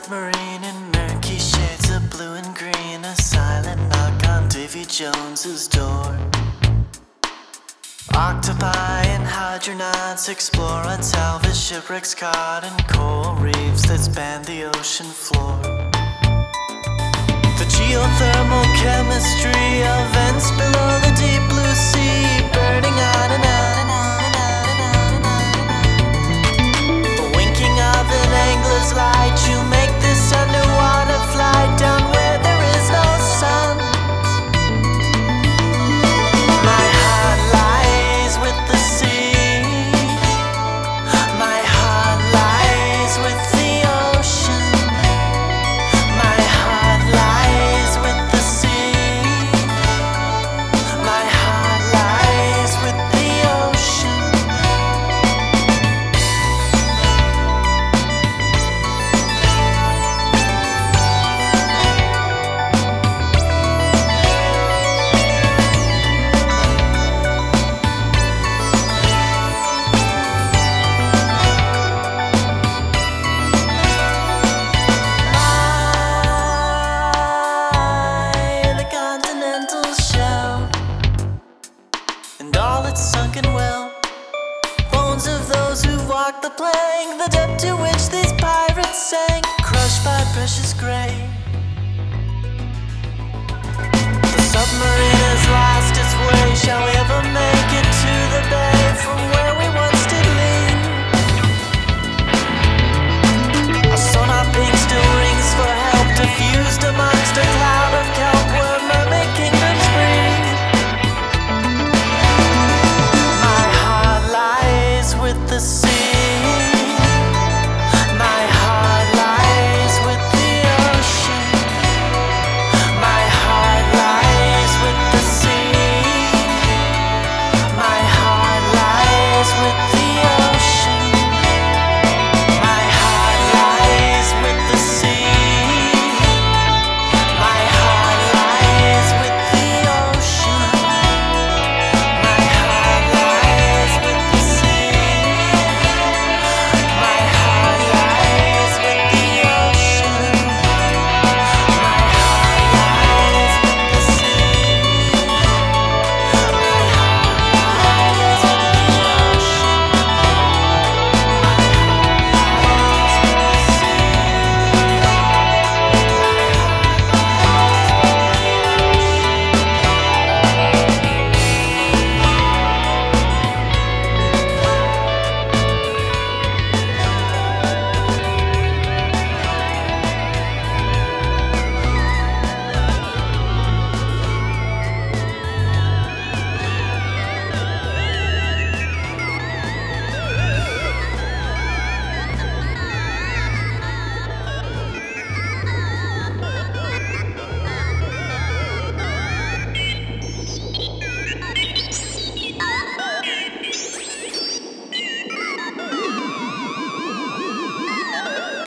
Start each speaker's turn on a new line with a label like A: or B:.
A: submarine in murky shades of blue and green. A silent knock on Davy Jones's door. Octopi and hydronauts explore unsalvaged shipwrecks caught in coral reefs that span the ocean floor. The geothermal chemistry of vents below the deep blue sea, burning on and on and on and on and on and on. The winking of an angler's light, you make this underwater flight down where there is no sun. My heart lies with the sea. My heart lies with the ocean. My heart lies with the sea. My heart lies with the ocean. The continental shelf and all its sunken well, bones of those who walked the plank, the depth to which these pirates sank, crushed by precious grain. The submarine has lost its way, shall we